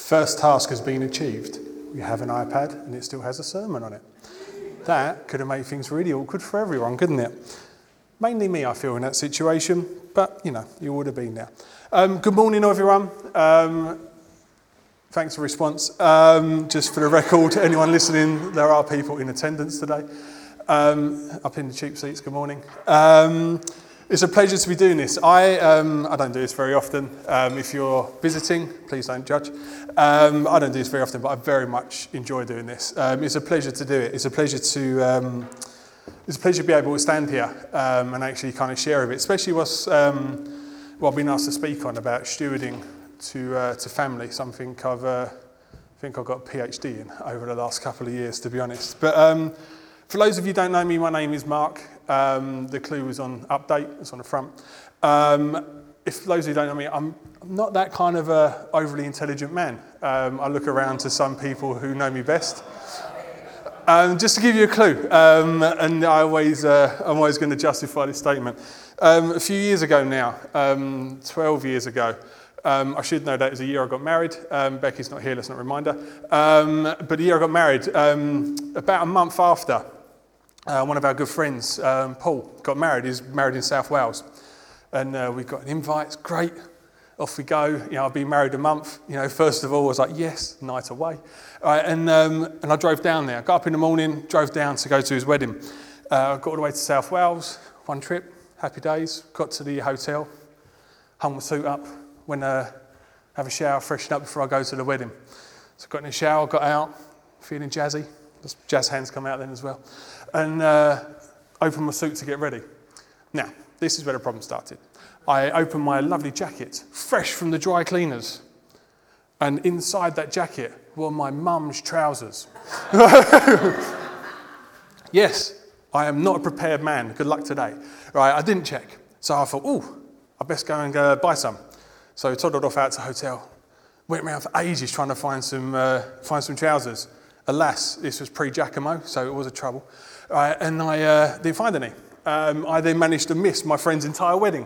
First task has been achieved. We have an iPad and it still has a sermon on it. That could have made things really awkward for everyone, couldn't it? Mainly me, I feel, in that situation, but you would have been there. Good morning, everyone. Thanks for the response. Just for the record, anyone listening, there are people in attendance today. Up in the cheap seats, good morning. It's a pleasure to be doing this. I don't do this very often. If you're visiting, please don't judge. I don't do this very often, but I very much enjoy doing this. It's a pleasure to do it. It's a pleasure to be able to stand here and actually kind of share a bit, especially what I've been asked to speak on about stewarding to family, something I think I've got a PhD in over the last couple of years, to be honest. But for those of you who don't know me, my name is Mark. The clue was on update, it's on the front. If those of you who don't know me, I'm not that kind of a overly intelligent man. I look around to some people who know me best. Just to give you a clue, and I'm always going to justify this statement. A few years ago now, 12 years ago, I should know that it was the year I got married. Becky's not here, that's not a reminder. But the year I got married, about a month after, one of our good friends, Paul, got married. He's married in South Wales. And we got an invite, it's great. Off we go. I've been married a month. First of all, I was like, yes, night away. All right, and I drove down there. Got up in the morning, drove down to go to his wedding. Got all the way to South Wales, one trip, happy days. Got to the hotel, hung my suit up, went have a shower, freshen up before I go to the wedding. So got in the shower, got out, feeling jazzy. Jazz hands come out then as well. And opened my suit to get ready. Now, this is where the problem started. I opened my lovely jacket, fresh from the dry cleaners. And inside that jacket were my mum's trousers. Yes, I am not a prepared man. Good luck today. Right, I didn't check. So I thought, I best go and buy some. So I toddled off out to the hotel. Went around for ages trying to find some trousers. Alas, this was pre-Giacomo, so it was a trouble. And I didn't find any. I then managed to miss my friend's entire wedding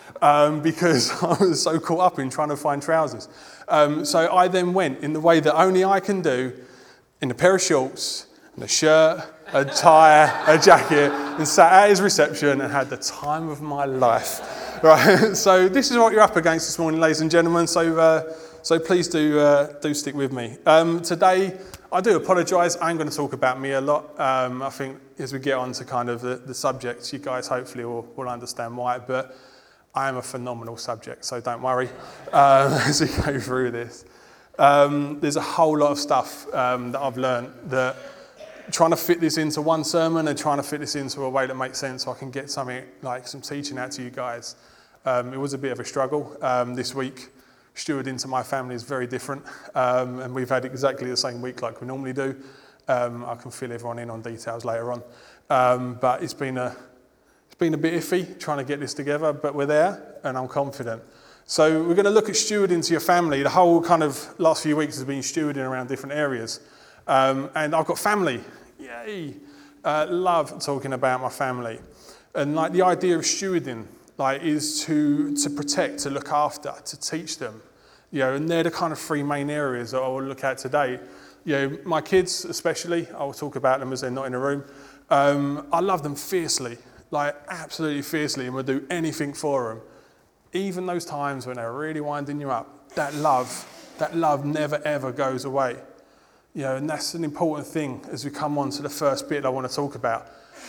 because I was so caught up in trying to find trousers. So I then went in the way that only I can do, in a pair of shorts, and a shirt, a tie, a jacket, and sat at his reception and had the time of my life. Right. So this is what you're up against this morning, ladies and gentlemen. So please do stick with me. Today, I do apologise. I'm going to talk about me a lot. I think as we get on to kind of the subjects, you guys hopefully will understand why. But I am a phenomenal subject, so don't worry as we go through this. There's a whole lot of stuff that I've learned that trying to fit this into one sermon and trying to fit this into a way that makes sense so I can get something like some teaching out to you guys. It was a bit of a struggle this week. Stewarding to my family is very different, and we've had exactly the same week like we normally do. I can fill everyone in on details later on, but it's been a bit iffy trying to get this together, but we're there, and I'm confident. So we're going to look at stewarding to your family. The whole kind of last few weeks has been stewarding around different areas, and I've got family. Yay! Love talking about my family, and like the idea of stewarding. Is to protect, to look after, to teach them. And they're the kind of three main areas that I will look at today. My kids especially, I will talk about them as they're not in the room. I love them fiercely, absolutely fiercely, and will do anything for them. Even those times when they're really winding you up, that love never ever goes away. And that's an important thing as we come on to the first bit I want to talk about.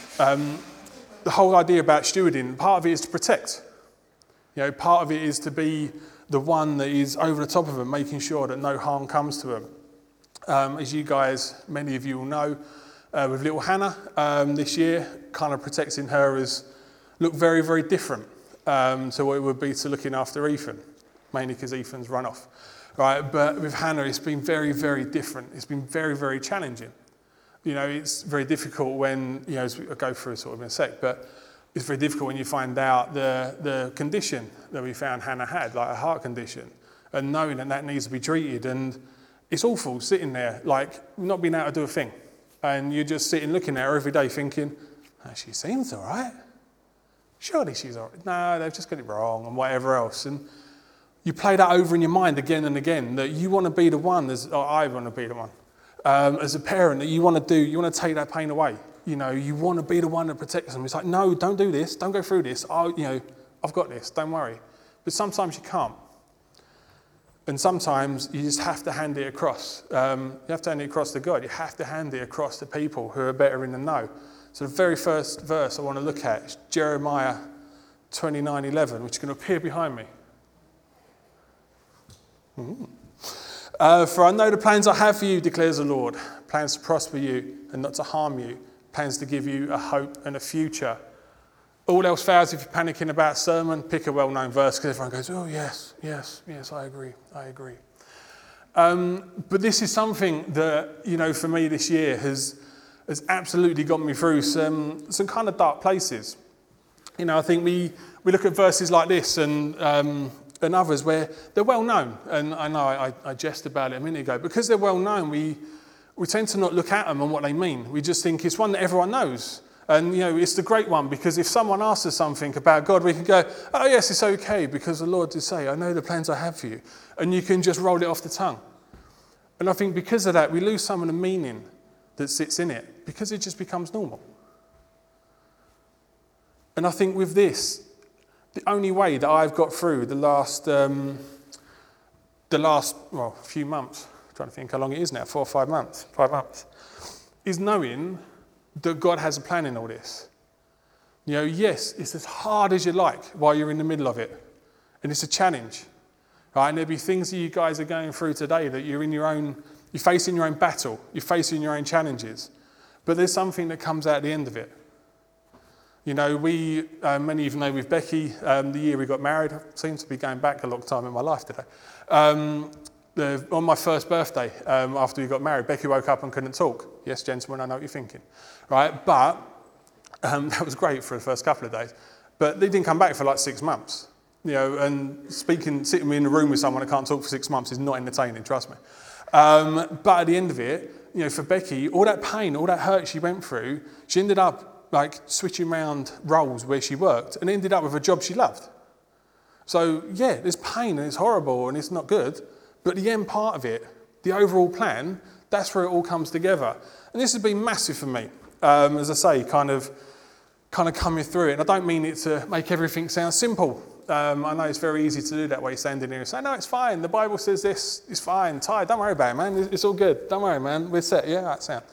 The whole idea about stewarding, part of it is to protect. Part of it is to be the one that is over the top of them, making sure that no harm comes to them. As you guys, many of you will know, with little Hannah this year, kind of protecting her has looked very, very different to what it would be to looking after Ethan, mainly because Ethan's run off. Right? But with Hannah, it's been very, very different. It's been very, very challenging. It's very difficult when, as we go through sort of in a sec, but it's very difficult when you find out the condition that we found Hannah had, like a heart condition, and knowing that needs to be treated. And it's awful sitting there, not being able to do a thing. And you're just sitting looking at her every day thinking, she seems all right. Surely she's all right. No, they've just got it wrong and whatever else. And You play that over in your mind again and again, that you want to be the one, or I want to be the one, as a parent, that you want to take that pain away. You know, you want to be the one that protects them. It's like, no, don't do this, don't go through this. I've got this, don't worry. But sometimes you can't. And sometimes you just have to hand it across. You have to hand it across to God. You have to hand it across to people who are better in the know. So the very first verse I want to look at is Jeremiah 29:11, which is going to appear behind me. For I know the plans I have for you, declares the Lord, plans to prosper you and not to harm you, plans to give you a hope and a future. All else fails if you're panicking about a sermon, pick a well-known verse because everyone goes, oh yes, I agree. But this is something that, for me this year has absolutely got me through some kind of dark places. I think we look at verses like this and others where they're well known. And I know I jest about it a minute ago. Because they're well known, we tend to not look at them and what they mean. We just think it's one that everyone knows. And, it's the great one, because if someone asks us something about God, we can go, oh, yes, it's okay, because the Lord did say, I know the plans I have for you. And you can just roll it off the tongue. And I think because of that, we lose some of the meaning that sits in it, because it just becomes normal. And I think with this, the only way that I've got through the last few months, I'm trying to think how long it is now, 4 or 5 months, is knowing that God has a plan in all this. Yes, it's as hard as you like while you're in the middle of it. And it's a challenge. Right? And there'll be things that you guys are going through today that you're facing your own battle, you're facing your own challenges. But there's something that comes out at the end of it. Many of you know with Becky, the year we got married, I seem to be going back a long time in my life today. On my first birthday, after we got married, Becky woke up and couldn't talk. Yes, gentlemen, I know what you're thinking. Right? But that was great for the first couple of days. But they didn't come back for like 6 months. And sitting in a room with someone that can't talk for 6 months is not entertaining, trust me. But at the end of it, for Becky, all that pain, all that hurt she went through, she ended up switching around roles where she worked and ended up with a job she loved. So yeah, there's pain and it's horrible and it's not good, but the end part of it, the overall plan, that's where it all comes together. And this has been massive for me, as I say, kind of coming through it. And I don't mean it to make everything sound simple. I know it's very easy to do that while you're standing here and say, no, it's fine. The Bible says this, it's fine. Ty, don't worry about it, man. It's all good. Don't worry, man. We're set. Yeah, that's sound.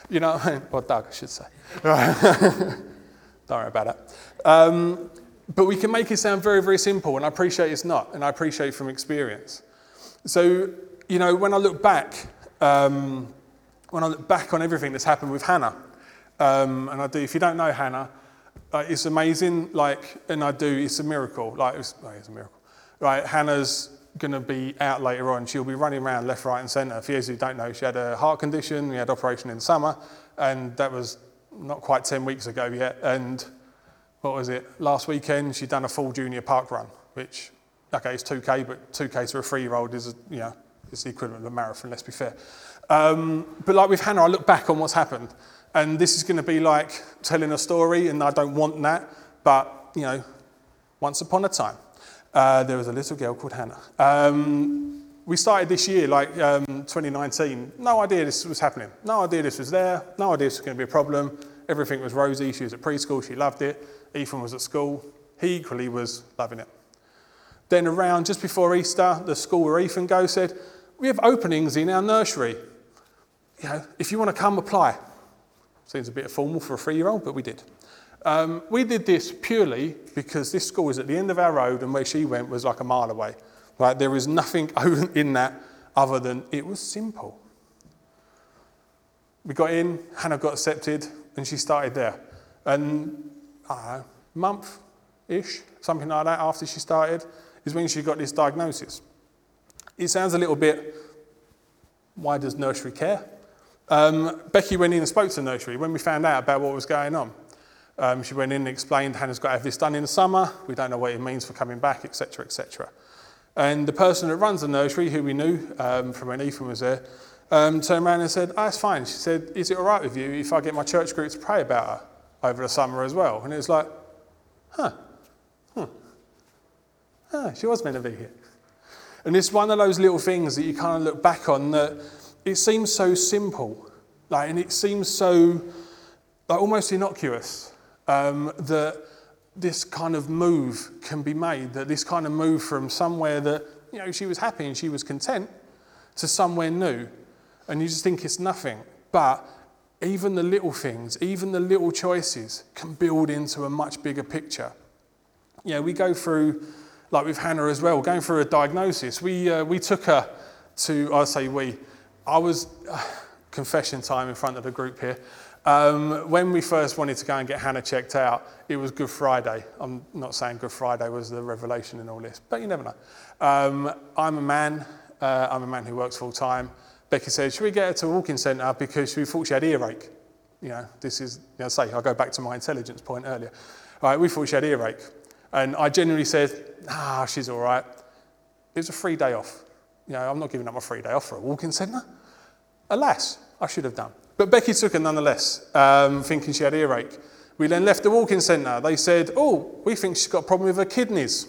Or Doug, I should say. Don't worry about it. But we can make it sound very, very simple, and I appreciate it's not, and I appreciate from experience. So, when I look back on everything that's happened with Hannah, and I do, if you don't know Hannah, it's amazing, it's a miracle. It's a miracle. Right, Hannah's going to be out later on. She'll be running around left, right and centre. For those who don't know, she had a heart condition. We had operation in the summer, and that was not quite 10 weeks ago yet. And what was it? Last weekend, she'd done a full junior park run, which, okay, it's 2K, but 2K to a 3-year-old is, it's the equivalent of a marathon, let's be fair. But like with Hannah, I look back on what's happened. And this is going to be like telling a story, and I don't want that. But, once upon a time, there was a little girl called Hannah. We started this year, 2019, no idea this was happening. No idea this was there. No idea this was going to be a problem. Everything was rosy. She was at preschool. She loved it. Ethan was at school. He equally was loving it. Then around just before Easter, the school where Ethan goes said, we have openings in our nursery. If you want to come, apply. Seems a bit formal for a 3-year-old, but we did. We did this purely because this school is at the end of our road and where she went was like a mile away. Right? There was nothing in that other than it was simple. We got in, Hannah got accepted, and she started there. And month-ish, something like that, after she started, is when she got this diagnosis. It sounds a little bit, why does nursery care? Becky went in and spoke to the nursery when we found out about what was going on. She went in and explained, Hannah's got to have this done in the summer, we don't know what it means for coming back, etc., etc. And the person that runs the nursery, who we knew from when Ethan was there, turned around and said, it's fine. She said, is it all right with you if I get my church group to pray about her over the summer as well? And it was like, she was meant to be here. And it's one of those little things that you kind of look back on that it seems so simple, and it seems so almost innocuous, that this kind of move can be made, that this kind of move from somewhere that, she was happy and she was content to somewhere new. And you just think it's nothing. But even the little things, even the little choices can build into a much bigger picture. We go through, like with Hannah as well, going through a diagnosis. We took her to, I was, confession time in front of the group here. When we first wanted to go and get Hannah checked out, it was Good Friday. I'm not saying Good Friday was the revelation in all this, but you never know. I'm a man who works full time. Becky said, should we get her to a walking centre because we thought she had earache? This is, I'll go back to my intelligence point earlier. All right, we thought she had earache. And I genuinely said, she's all right. It was a free day off. I'm not giving up my free day off for a walking centre. Alas, I should have done. But Becky took her nonetheless, thinking she had earache. We then left the walking centre. They said, we think she's got a problem with her kidneys.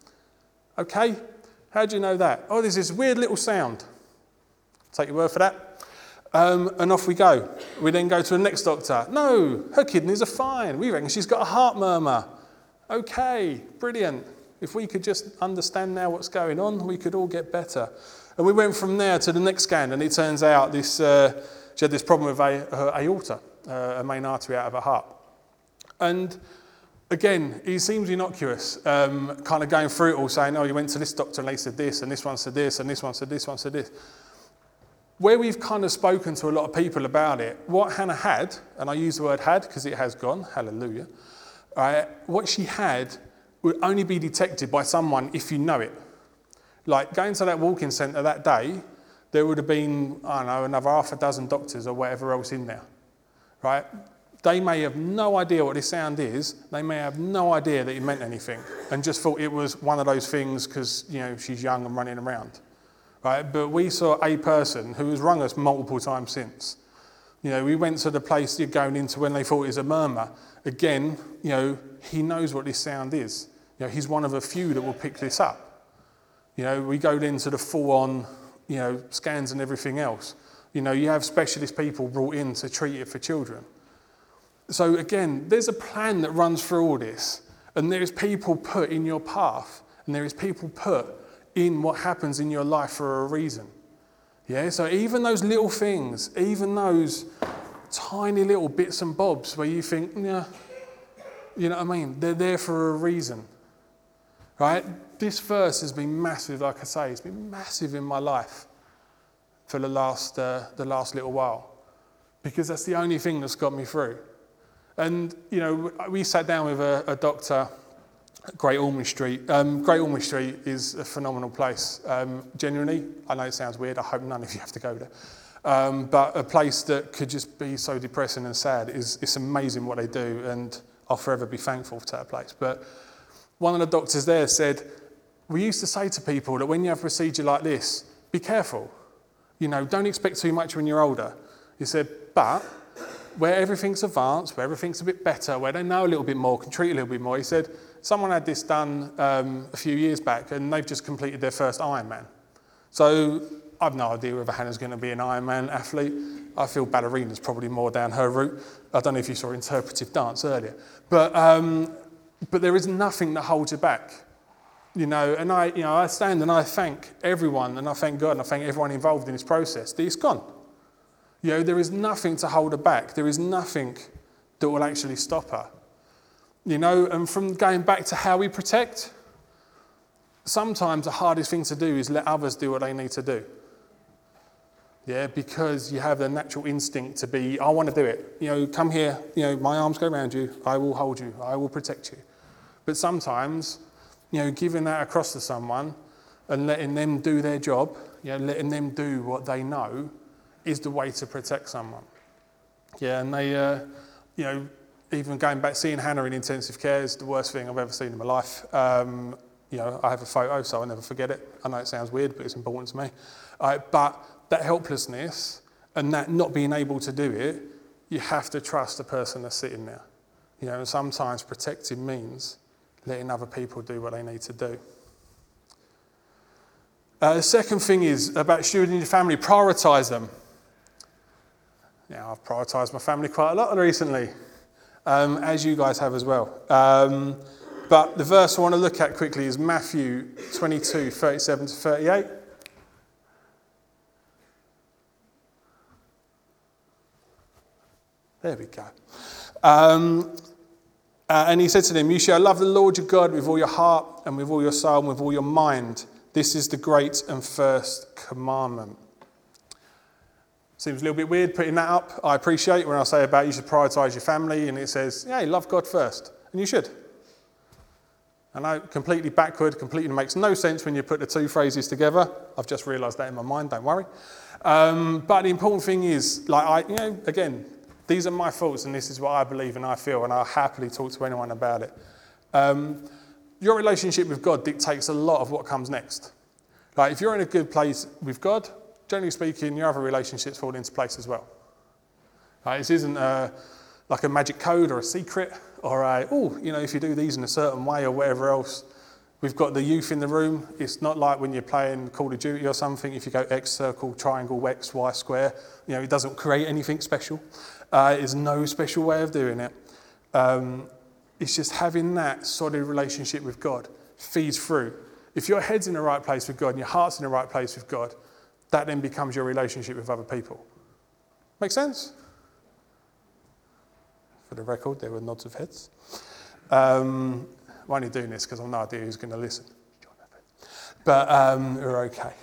Okay, how do you know that? There's this weird little sound. Take your word for that. And off we go. We then go to the next doctor. No, her kidneys are fine. We reckon she's got a heart murmur. Okay, brilliant. If we could just understand now what's going on, we could all get better. And we went from there to the next scan, and it turns out she had this problem with her aorta, a main artery out of her heart. And again, it seems innocuous, kind of going through it all, saying, you went to this doctor and they said this, and this one said this, and this one said this, one said this. Where we've kind of spoken to a lot of people about it, what Hannah had, and I use the word had because it has gone, hallelujah, right, what she had would only be detected by someone if you know it. Like going to that walking centre that day, there would have been, another half a dozen doctors or whatever else in there, right? They may have no idea what this sound is. They may have no idea that it meant anything and just thought it was one of those things because, she's young and running around, right? But we saw a person who has rung us multiple times since. We went to the place you're going into when they thought it was a murmur. Again, he knows what this sound is. He's one of a few that will pick this up. We go into the full-on, scans and everything else. You have specialist people brought in to treat it for children. So again, there's a plan that runs through all this, and there is people put in your path, and there is people put in what happens in your life for a reason. Yeah, so even those little things, even those tiny little bits and bobs where you think, you know what I mean? They're there for a reason, right? This verse has been massive, like I say, it's been massive in my life for the last little while, because that's the only thing that's got me through. And, we sat down with a doctor at Great Ormond Street. Great Ormond Street is a phenomenal place. Genuinely, I know it sounds weird, I hope none of you have to go there. But a place that could just be so depressing and sad, it's amazing what they do, and I'll forever be thankful to that place. But one of the doctors there said, we used to say to people that when you have a procedure like this, be careful. Don't expect too much when you're older. He said, but where everything's advanced, where everything's a bit better, where they know a little bit more, can treat a little bit more, he said, someone had this done a few years back and they've just completed their first Ironman. So I've no idea whether Hannah's going to be an Ironman athlete. I feel ballerina's probably more down her route. I don't know if you saw interpretive dance earlier. But there is nothing that holds you back. And I stand and I thank everyone, and I thank God and I thank everyone involved in this process that it's gone. There is nothing to hold her back. There is nothing that will actually stop her. And from going back to how we protect, sometimes the hardest thing to do is let others do what they need to do. Yeah, because you have the natural instinct to be, I want to do it. Come here, my arms go around you, I will hold you, I will protect you. But sometimes, giving that across to someone and letting them do their job, letting them do what they know is the way to protect someone. Yeah, and they, even going back, seeing Hannah in intensive care is the worst thing I've ever seen in my life. I have a photo, so I'll never forget it. I know it sounds weird, but it's important to me. But that helplessness and that not being able to do it, you have to trust the person that's sitting there. And sometimes protecting means letting other people do what they need to do. The second thing is about stewarding your family. Prioritise them. Now, I've prioritised my family quite a lot recently, as you guys have as well. But the verse I want to look at quickly is Matthew 22, 37 to 38. There we go. And he said to them, "You shall love the Lord your God with all your heart and with all your soul and with all your mind. This is the great and first commandment." Seems a little bit weird putting that up. I appreciate when I say about you should prioritise your family and it says, yeah, love God first. And you should. I know, completely backward, completely makes no sense when you put the two phrases together. I've just realised that in my mind, don't worry. But the important thing is, again, these are my thoughts and this is what I believe and I feel, and I'll happily talk to anyone about it. Your relationship with God dictates a lot of what comes next. Like, if you're in a good place with God, generally speaking, your other relationships fall into place as well. Like, this isn't like a magic code or a secret or if you do these in a certain way or whatever else. We've got the youth in the room. It's not like when you're playing Call of Duty or something. If you go X circle, triangle, X, Y square, it doesn't create anything special. There's no special way of doing it. It's just having that solid relationship with God feeds through. If your head's in the right place with God and your heart's in the right place with God, that then becomes your relationship with other people. Make sense? For the record, there were nods of heads. I'm only doing this because I've no idea who's going to listen. But we're okay.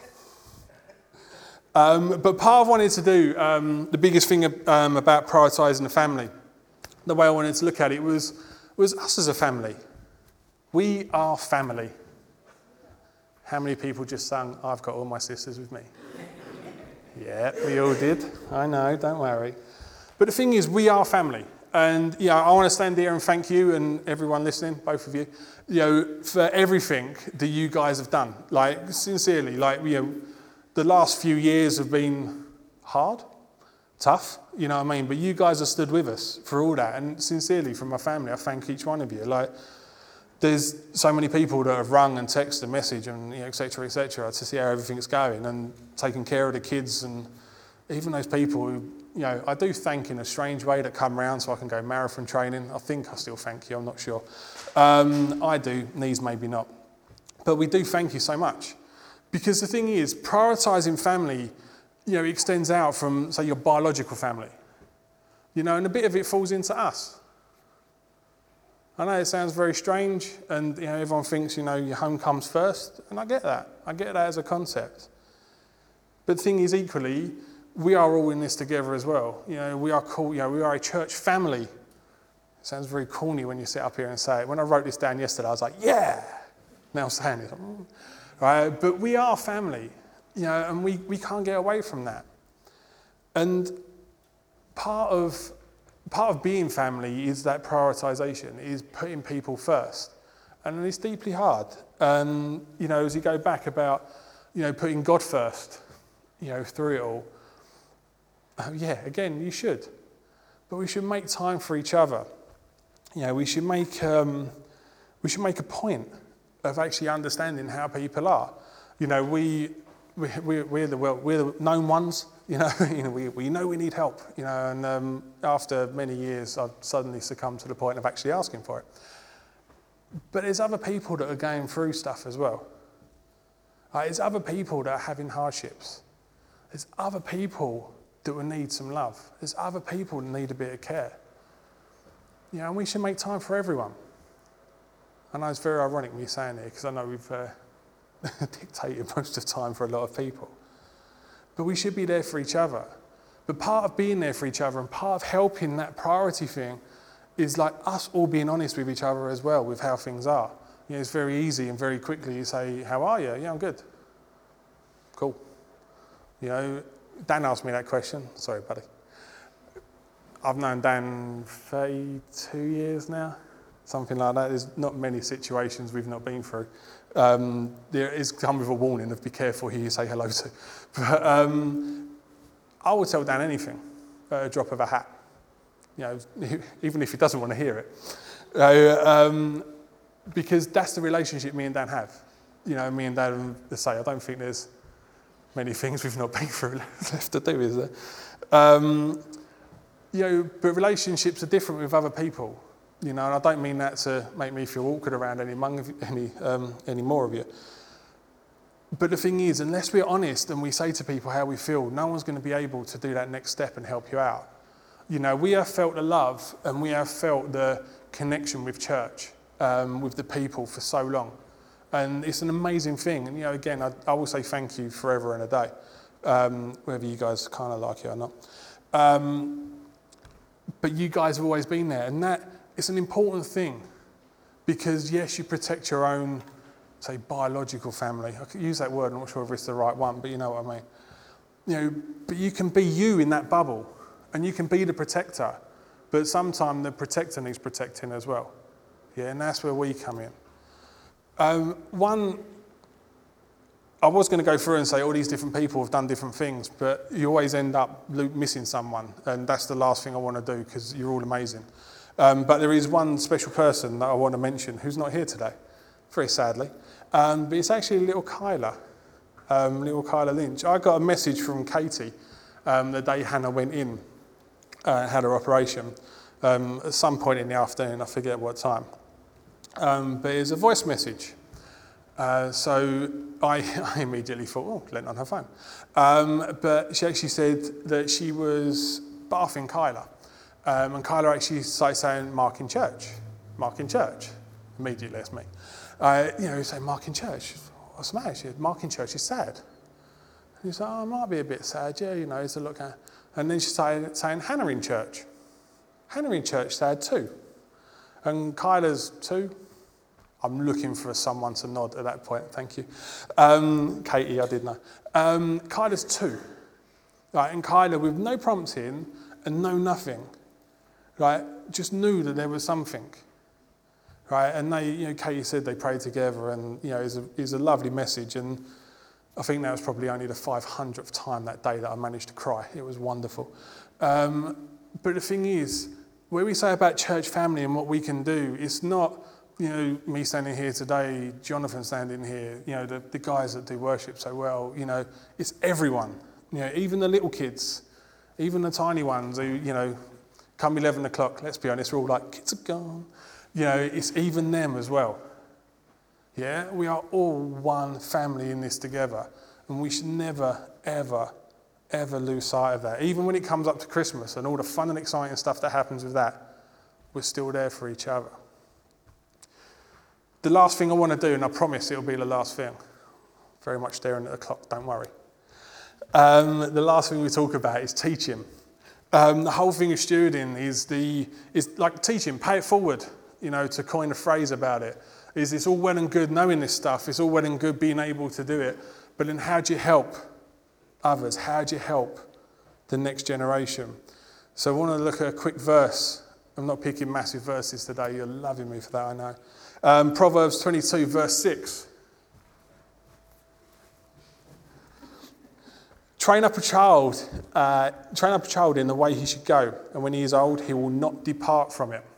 But part of wanting to do, the biggest thing about prioritising the family, the way I wanted to look at it was us as a family. We are family. How many people just sang, "I've got all my sisters with me"? Yeah, we all did. I know, don't worry. But the thing is, we are family. And, I want to stand here and thank you and everyone listening, both of you, for everything that you guys have done. Like, sincerely, the last few years have been hard, tough, you know what I mean? But you guys have stood with us for all that. And sincerely, from my family, I thank each one of you. There's so many people that have rung and texted and messaged and, et cetera, to see how everything's going and taking care of the kids. And even those people who, I do thank in a strange way that come round so I can go marathon training. I think I still thank you, I'm not sure. I do, these maybe not. But we do thank you so much. Because the thing is, prioritising family, extends out from, say, your biological family. And a bit of it falls into us. I know it sounds very strange, and everyone thinks, your home comes first, and I get that. I get that as a concept. But the thing is, equally, we are all in this together as well. We are called, we are a church family. It sounds very corny when you sit up here and say it. When I wrote this down yesterday, I was like, yeah! Now I'm saying it. Right? But we are family, and we can't get away from that. And part of being family is that prioritisation, is putting people first. And it's deeply hard. And, as you go back about, putting God first, through it all. Again, you should. But we should make time for each other. We should make a point of actually understanding how people are. We're the known ones. We know we need help. And after many years, I've suddenly succumbed to the point of actually asking for it. But there's other people that are going through stuff as well. There's other people that are having hardships. There's other people that will need some love. There's other people that need a bit of care. And we should make time for everyone. I know it's very ironic me saying it because I know we've dictated most of the time for a lot of people. But we should be there for each other. But part of being there for each other and part of helping that priority thing is like us all being honest with each other as well with how things are. It's very easy and very quickly you say, "How are you?" "Yeah, I'm good." "Cool." Dan asked me that question. Sorry, buddy. I've known Dan 32 years now, something like that. There's not many situations we've not been through. There is come with a warning of be careful who you say hello to. But I will tell Dan anything at a drop of a hat, even if he doesn't want to hear it. Because that's the relationship me and Dan have. Me and Dan say, I don't think there's many things we've not been through left to do, is there? But relationships are different with other people, and I don't mean that to make me feel awkward around any more of you. But the thing is, unless we're honest and we say to people how we feel, no one's going to be able to do that next step and help you out. We have felt the love and we have felt the connection with church, with the people for so long. And it's an amazing thing. And, again, I will say thank you forever and a day, whether you guys kind of like it or not. But you guys have always been there. And that is an important thing because, yes, you protect your own, say, biological family. I could use that word, I'm not sure if it's the right one, but you know what I mean. But you can be you in that bubble and you can be the protector. But sometimes the protector needs protecting as well. Yeah, and that's where we come in. I was going to go through and say all these different people have done different things, but you always end up missing someone, and that's the last thing I want to do because you're all amazing. But there is one special person that I want to mention who's not here today, very sadly. But it's actually little Kyla Lynch. I got a message from Katie the day Hannah went in, had her operation, at some point in the afternoon, I forget what time. But it was a voice message. So I immediately thought, lent on her phone. But she actually said that she was bathing Kyla. And Kyla actually started saying, Mark in church. Immediately, that's me. Say, Mark in church. What's the matter? She said, Mark in church is sad. And he said, I might be a bit sad, it's a look at. And then she started saying, Hannah in church. Hannah in church sad too. And Kyla's 2. I'm looking for someone to nod at that point, thank you. Katie, I did know. Kyla's 2. Right, and Kyla, with no prompting and no nothing, right, just knew that there was something. Right, and they, Katie said they prayed together, and it was a lovely message. And I think that was probably only the 500th time that day that I managed to cry. It was wonderful. But the thing is, where we say about church family and what we can do, it's not, me standing here today, Jonathan standing here, the guys that do worship so well, it's everyone. Even the little kids, even the tiny ones who, come 11 o'clock, let's be honest, we're all like, kids are gone. It's even them as well. Yeah, we are all one family in this together. And we should never, ever, ever lose sight of that. Even when it comes up to Christmas and all the fun and exciting stuff that happens with that, we're still there for each other. The last thing I want to do, and I promise it'll be the last thing, very much staring at the clock, don't worry. The last thing we talk about is teaching. The whole thing of stewarding is like teaching, pay it forward, to coin a phrase about it. It's all well and good knowing this stuff, it's all well and good being able to do it, but then how do you help others? How do you help the next generation? So I want to look at a quick verse. I'm not picking massive verses today, you're loving me for that, I know. Proverbs 22, verse 6. Train up a child in the way he should go, and when he is old, he will not depart from it.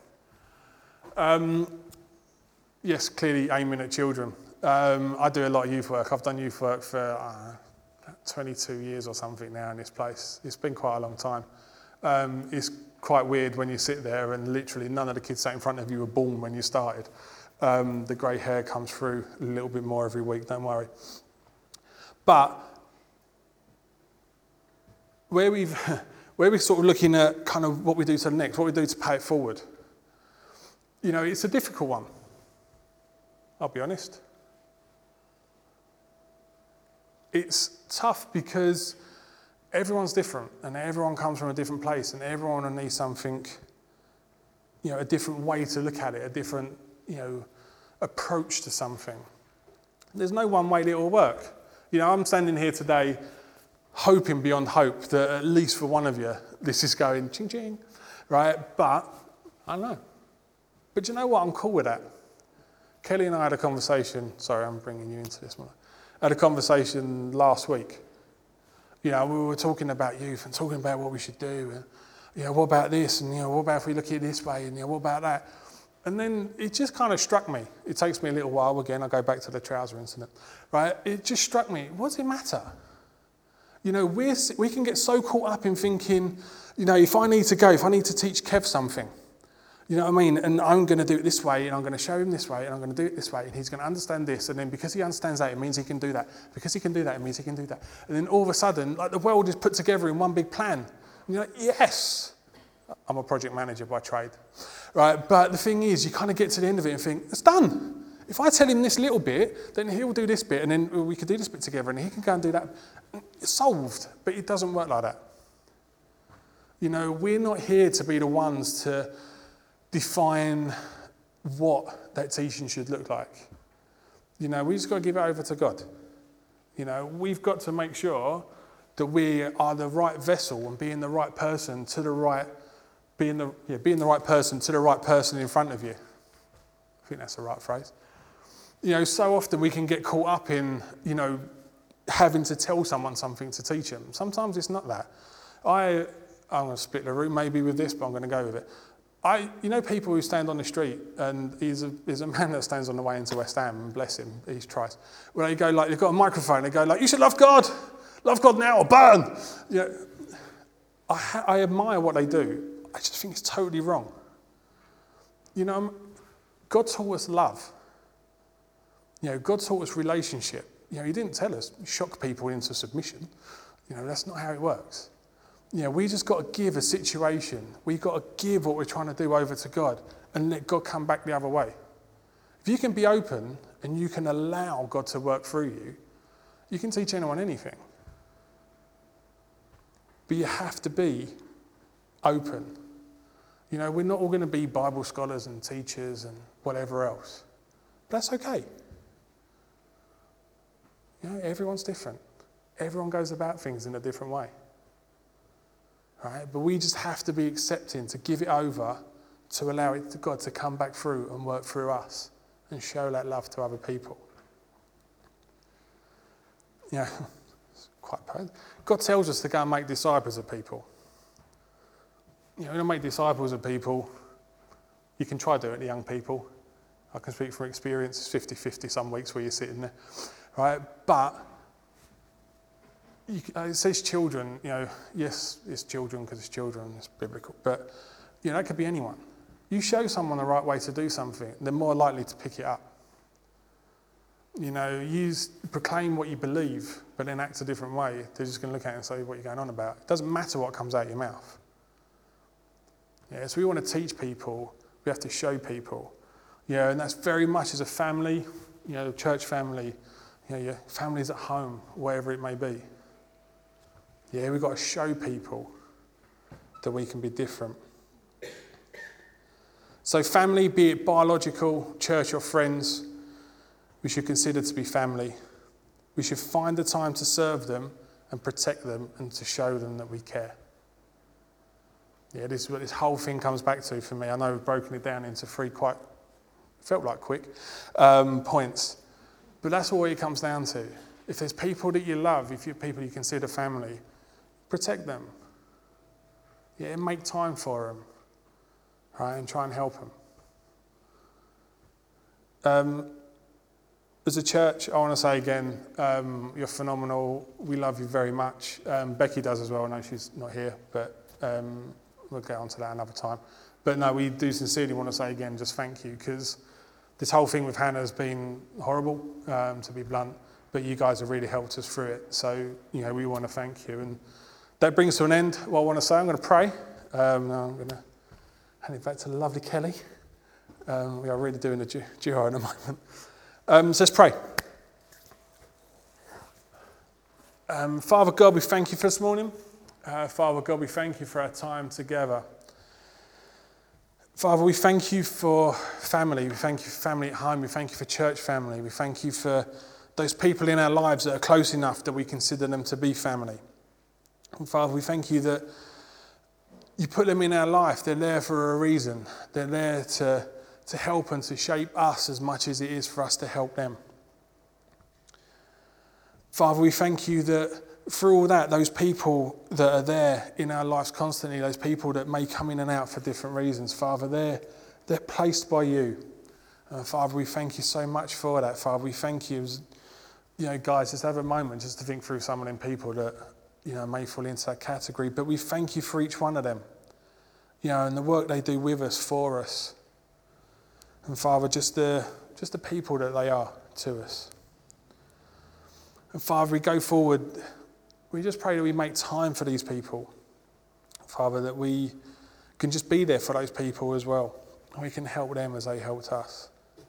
Yes, clearly aiming at children. I do a lot of youth work. I've done youth work for 22 years or something now in this place. It's been quite a long time. It's quite weird when you sit there and literally none of the kids sat in front of you were born when you started. The grey hair comes through a little bit more every week, don't worry. But where we're sort of looking at kind of what we do to the next, what we do to pay it forward, it's a difficult one. I'll be honest. It's tough because everyone's different and everyone comes from a different place and everyone needs something, a different way to look at it, a different, approach to something. There's no one way that it will work. I'm standing here today hoping beyond hope that at least for one of you, this is going ching ching, right? But I don't know. But you know what? I'm cool with that. Kelly and I had a conversation. Sorry, I'm bringing you into this one. I had a conversation last week. We were talking about youth and talking about what we should do. And, what about this? And, what about if we look at it this way? And, what about that? And then it just kind of struck me. It takes me a little while. Again, I go back to the trouser incident. Right? It just struck me. What does it matter? You know, we can get so caught up in thinking, you know, if I need to teach Kev something, you know what I mean? And I'm going to do it this way, and I'm going to show him this way, and I'm going to do it this way, and he's going to understand this, and then because he understands that, it means he can do that. Because he can do that, it means he can do that. And then all of a sudden, like the world is put together in one big plan. And you're like, yes. I'm a project manager by trade, right? But the thing is, you kind of get to the end of it and think, it's done. If I tell him this little bit, then he'll do this bit, and then we can do this bit together, and he can go and do that. It's solved, but it doesn't work like that. You know, we're not here to be the ones to define what that teaching should look like. You know, we just got to give it over to God. You know, we've got to make sure that we are the right vessel and being the right person to the right, being the right person to the right person in front of you. I think that's the right phrase. You know, so often we can get caught up in, you know, having to tell someone something to teach them. Sometimes it's not that. I'm going to split the room maybe with this, but I'm going to go with it. You know people who stand on the street, and he's a man that stands on the way into West Ham, and bless him, he's Christ. When they go like, they've got a microphone, they go like, you should love God now or burn. You know, I admire what they do. I just think it's totally wrong. You know, God taught us love. You know, God taught us relationship. You know, he didn't tell us shock people into submission. You know, that's not how it works. You know, we just got to give a situation. We've got to give what we're trying to do over to God and let God come back the other way. If you can be open and you can allow God to work through you, you can teach anyone anything. But you have to be open. You know, we're not all going to be Bible scholars and teachers and whatever else. But that's okay. You know, everyone's different. Everyone goes about things in a different way. Right? But we just have to be accepting to give it over, to allow it to God to come back through and work through us and show that love to other people. Yeah, it's quite bad. God tells us to go and make disciples of people. You know, to make disciples of people, you can try doing it to young people. I can speak from experience, it's 50-50 some weeks where you're sitting there, right? But it says children, you know, yes, it's children because it's children, it's biblical, but, you know, it could be anyone. You show someone the right way to do something, they're more likely to pick it up. You know, proclaim what you believe, but then act a different way. They're just going to look at it and say what you're going on about. It doesn't matter what comes out of your mouth. Yeah, so we want to teach people, we have to show people. Yeah, and that's very much as a family, you know, church family, you know, your families at home, wherever it may be. Yeah, we've got to show people that we can be different. So family, be it biological, church or friends, we should consider to be family. We should find the time to serve them and protect them and to show them that we care. Yeah, this is what this whole thing comes back to for me. I know we've broken it down into 3 quite, felt like quick, points. But that's all it comes down to. If there's people that you love, if you're people you consider family, protect them. Yeah, make time for them, right, and try and help them. As a church, I want to say again, you're phenomenal. We love you very much. Becky does as well. I know she's not here, but we'll get on to that another time. But no, we do sincerely want to say again, just thank you, because this whole thing with Hannah has been horrible, to be blunt, but you guys have really helped us through it. So, you know, we want to thank you. And that brings to an end what I want to say. I'm going to pray. Now I'm going to hand it back to the lovely Kelly. We are really doing a duo in a moment. So let's pray. Father God, we thank you for this morning. Father God, we thank you for our time together. Father, we thank you for family. We thank you for family at home. We thank you for church family. We thank you for those people in our lives that are close enough that we consider them to be family. And Father, we thank you that you put them in our life. They're there for a reason. They're there to help and to shape us as much as it is for us to help them. Father, we thank you that through all that, those people that are there in our lives constantly, those people that may come in and out for different reasons, Father, they're placed by you. Father, we thank you so much for that. Father, we thank you. You know, guys, just have a moment just to think through some of them people that may fall into that category. But we thank you for each one of them, and the work they do with us, for us. And Father, just the people that they are to us. And Father, we go forward, we just pray that we make time for these people. Father, that we can just be there for those people as well. We can help them as they helped us.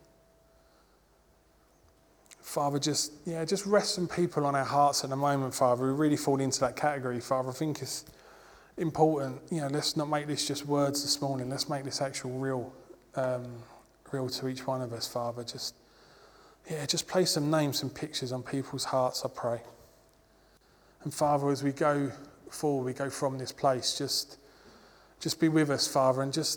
Father, just rest some people on our hearts at the moment, Father. We really fall into that category, Father. I think it's important, let's not make this just words this morning. Let's make this actual real to each one of us, Father. Just place some names, some pictures on people's hearts, I pray. And Father, as we go forward, we go from this place, just be with us, Father, and just